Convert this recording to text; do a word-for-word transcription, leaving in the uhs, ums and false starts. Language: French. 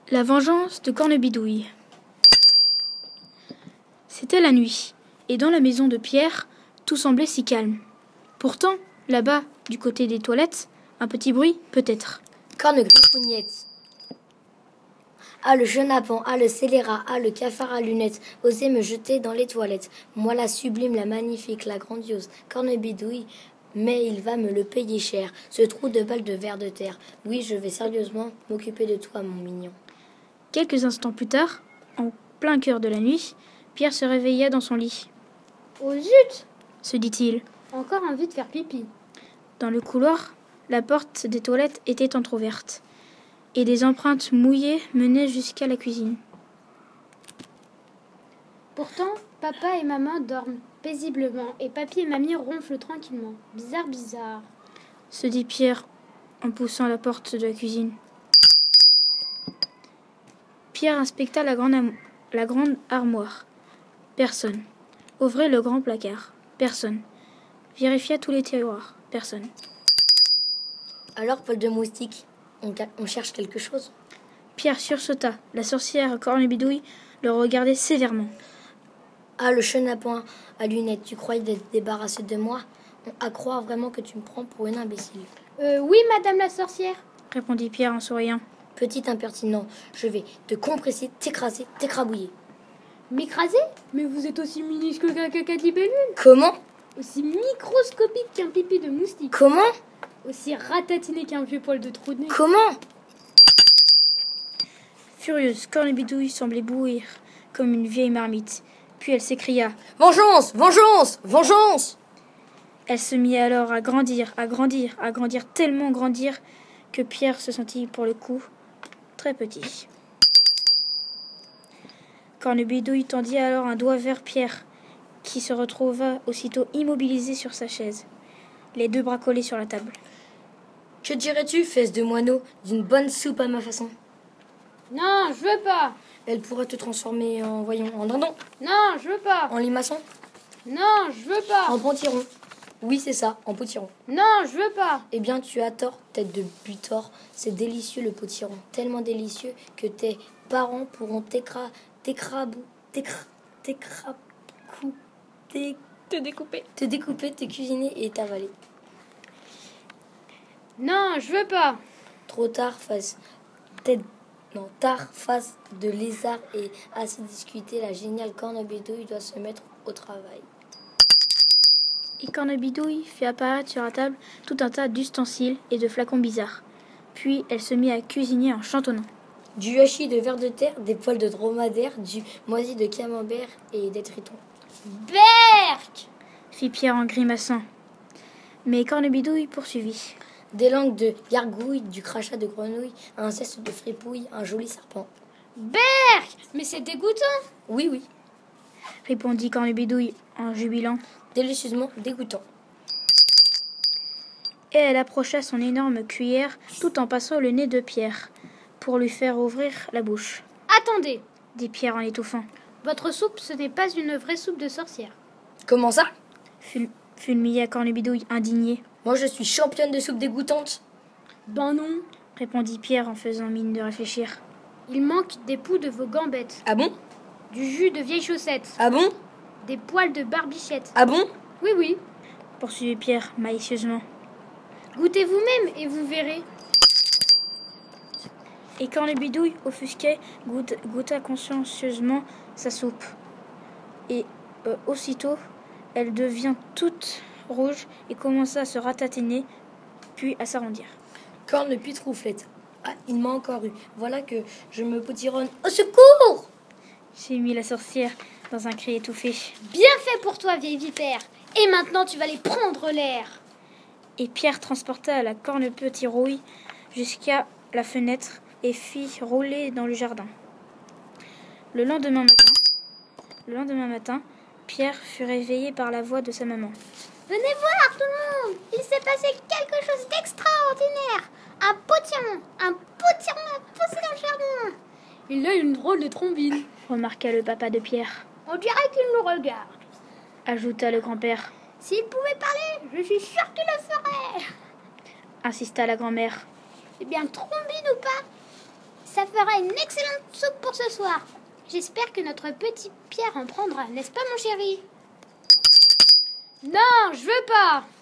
La vengeance de Cornebidouille. C'était la nuit, et dans la maison de Pierre, tout semblait si calme. Pourtant, là-bas, du côté des toilettes, un petit bruit, peut-être. Corne griffougnette. Ah, le chenapan, ah, le scélérat, ah, le cafard à lunettes, osez me jeter dans les toilettes. Moi, la sublime, la magnifique, la grandiose, Cornebidouille, mais il va me le payer cher, ce trou de balle de verre de terre. Oui, je vais sérieusement m'occuper de toi, mon mignon. Quelques instants plus tard, en plein cœur de la nuit, Pierre se réveilla dans son lit. « Oh zut !» se dit-il. Encore envie de faire pipi. Dans le couloir, la porte des toilettes était entr'ouverte, et des empreintes mouillées menaient jusqu'à la cuisine. Pourtant, papa et maman dorment paisiblement, et papy et mamie ronflent tranquillement. Bizarre, bizarre, se dit Pierre en poussant la porte de la cuisine. Pierre inspecta la grande, am- la grande armoire. Personne. Ouvrit le grand placard. Personne. Vérifia tous les tiroirs. Personne. Alors, Paul de Moustique, on, ga- on cherche quelque chose. Pierre sursauta. La sorcière Cornebidouille le regardait sévèrement. Ah, le chenapan à lunettes, tu croyais d'être débarrassé de moi? À croire vraiment que tu me prends pour une imbécile. Euh, oui, madame la sorcière. Répondit Pierre en souriant. Petit impertinent, je vais te compresser, t'écraser, t'écrabouiller. M'écraser? Mais vous êtes aussi minuscule qu'un caca de libellule. Comment? Aussi microscopique qu'un pipi de moustique. Comment? Aussi ratatiné qu'un vieux poil de trou de nez. Comment? Furieuse, Cornebidouille semblait bouillir comme une vieille marmite. Puis elle s'écria. Vengeance! Vengeance! Vengeance! Elle se mit alors à grandir, à grandir, à grandir, tellement grandir que Pierre se sentit pour le coup très petit. Cornebidouille tendit alors un doigt vers Pierre, qui se retrouva aussitôt immobilisé sur sa chaise, les deux bras collés sur la table. Que dirais-tu, fesse de moineau, d'une bonne soupe à ma façon? Non, je veux pas. Elle pourrait te transformer en, voyons, en dindon, Non, je veux pas. en limaçon, Non, je veux pas. en pontiron. Oui, c'est ça, en potiron. Non, je veux pas. Eh bien, tu as tort, tête de butor. C'est délicieux le potiron, tellement délicieux que tes parents pourront t'écra... t'écrabou... t'écra... t'écrabou... t'é- Te découper. te découper, te cuisiner et t'avaler. Non, je veux pas. Trop tard, face... tête... non, tard, face de lézard et assez discuté, la géniale Cornebidouille doit se mettre au travail. Et Cornebidouille fit apparaître sur la table tout un tas d'ustensiles et de flacons bizarres. Puis elle se mit à cuisiner en chantonnant. Du hachis de ver de terre, des poils de dromadaire, du moisi de camembert et des tritons. Berk! Fit Pierre en grimaçant. Mais Cornebidouille poursuivit. Des langues de gargouille, du crachat de grenouille, un zeste de fripouille, un joli serpent. Berk! Mais c'est dégoûtant. Oui, oui, Répondit Cornebidouille en jubilant. délicieusement dégoûtant. Et elle approcha son énorme cuillère tout en passant le nez de Pierre, pour lui faire ouvrir la bouche, Attendez, dit Pierre en étouffant. votre soupe, ce n'est pas une vraie soupe de sorcière. Comment ça? Ful- fulmilla Cornebidouille indigné. Moi, je suis championne de soupe dégoûtante. Ben non, Répondit Pierre en faisant mine de réfléchir. il manque des poux de vos gambettes, Ah bon? du jus de vieilles chaussettes, Ah bon? des poils de barbichette. Ah bon? Oui, oui, Poursuivit Pierre malicieusement. goûtez vous-même et vous verrez. Et Cornebidouille, offusqué, goûta, goûta consciencieusement sa soupe. Et euh, aussitôt, elle devint toute rouge et commença à se ratatiner, puis à s'arrondir. Corne pitrouflette. Ah, il m'a encore eu. Voilà que je me potironne. Au secours! Gémit la sorcière dans un cri étouffé. Bien fait pour toi, vieille vipère. Et maintenant, tu vas les prendre l'air. Et Pierre transporta la corne petit rouille jusqu'à la fenêtre et fit rouler dans le jardin. Le lendemain matin, le lendemain matin, Pierre fut réveillé par la voix de sa maman. Venez voir, tout le monde. Il s'est passé quelque chose d'extraordinaire. Un potiron, un potiron a poussé dans le jardin. Il a une drôle de trombine, Remarqua le papa de Pierre. On dirait qu'il nous regarde. Ajouta le grand-père. S'il pouvait parler, je suis sûre qu'il le ferait. Insista la grand-mère. Eh bien, trombine ou pas, ça fait fera une excellente soupe pour ce soir. J'espère que notre petit Pierre en prendra, n'est-ce pas mon chéri? Non, je veux pas.